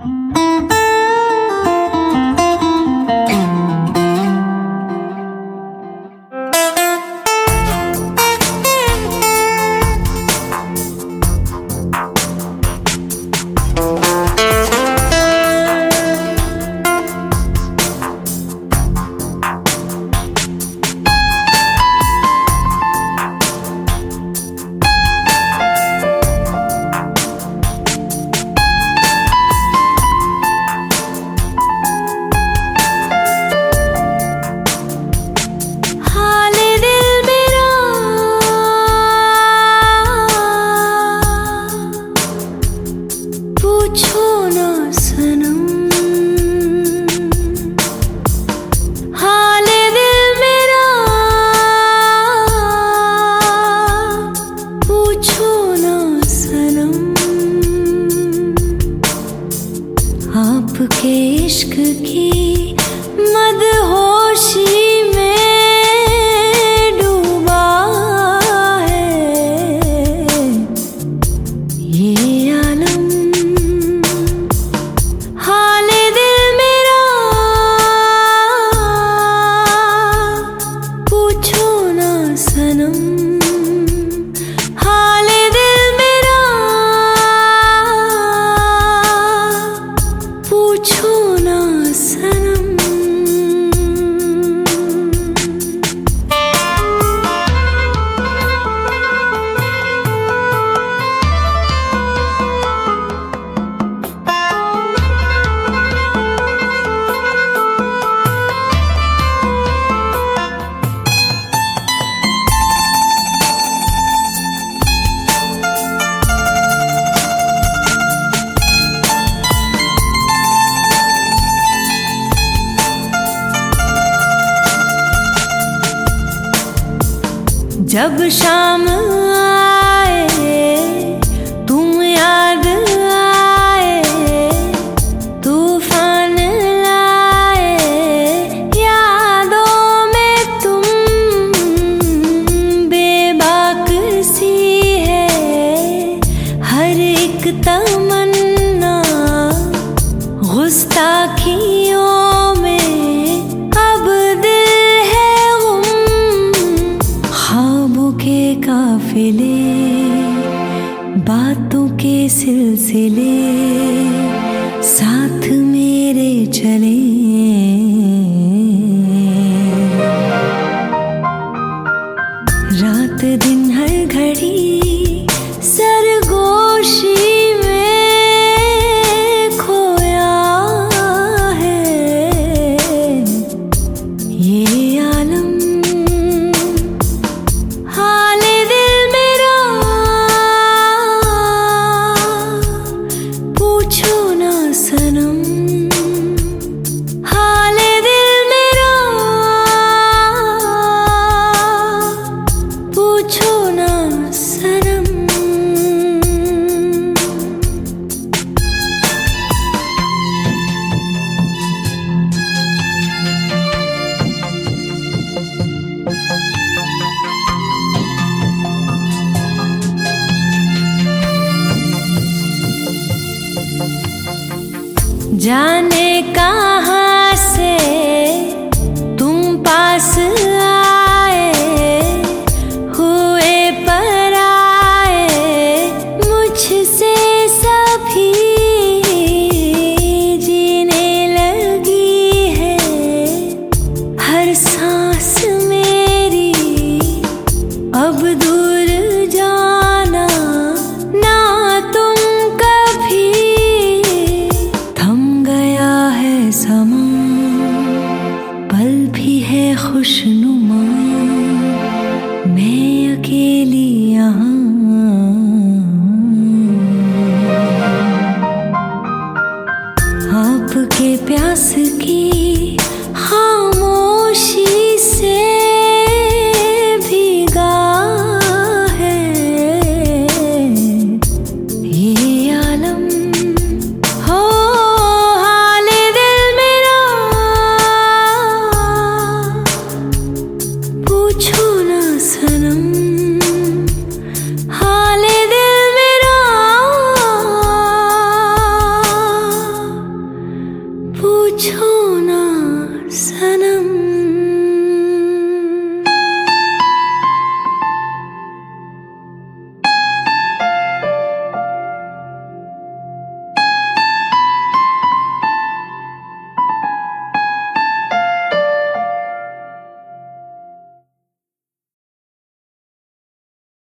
आपके इश्क की मदहोशी में डूबा है ये आलम। हाले दिल मेरा पूछो ना सनम, हाले दिल मेरा पूछो ना सनम। जब शाम आए तुम याद आए, तूफान लाए यादों में तुम, बेबाक सी है हर एक तमन्ना, गुस्ताखियों के काफिले, बातों के सिलसिले साथ मेरे चले। रात दिन हर घड़ी सरगोशी में खोया है ये आलम। हाले दिल मेरा पूछो ना सनम, हाले दिल मेरा पूछो ना सनम। जाने कहाँ से तुम पास आए, हुए पराए मुझसे सभी, जीने लगी है हर सांस मेरी, अब दूर जाना ना तुम कभी। समा पल भी है खुशनुमा, मैं अकेली यहाँ, आपके प्यास की खामोशी से भीगा है ये आलम। पूछो ना सनम, हाले दिल मेरा पूछो ना सनम।